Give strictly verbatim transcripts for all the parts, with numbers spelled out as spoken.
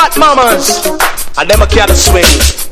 fat mamas, and them a can't swing.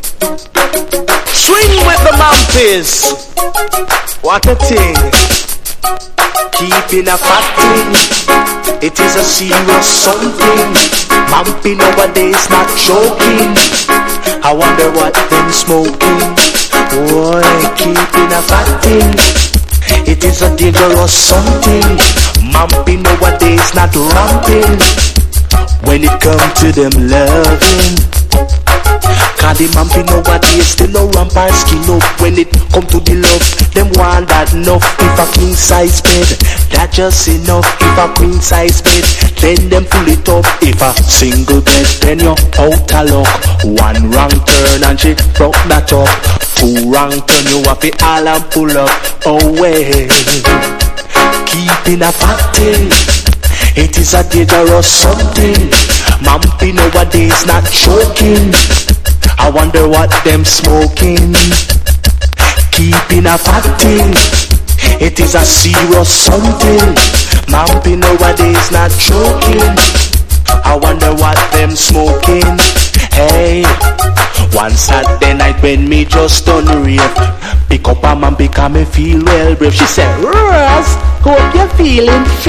Swing with the mampies. What a thing. Keeping a fat thing, it is a serious something. Mampy nowadays not joking. I wonder what them smoking. Boy, keeping a fat thing, it is a dangerous something. Mampy nowadays not ramping. When it come to them loving, cause the mampy nowadays still no ramp or skin up. When it come to the love, them want that enough. If a king size bed, that just enough. If a queen size bed, then them pull it up. If a single bed, then you're out of luck. One wrong turn and she broke that up. Two wrong turn, you have it all and pull up. Oh well, keeping a fat thing, it is a dangerous something. Mampy nowadays not choking. I wonder what them smoking. Keeping a fat thing, it is a serious something. Mampy nowadays not choking. I wonder what them smoking. Hey, one Saturday night when me just done rave, pick up a man because me feel well brave. She said, Ross, hope you're feeling fit.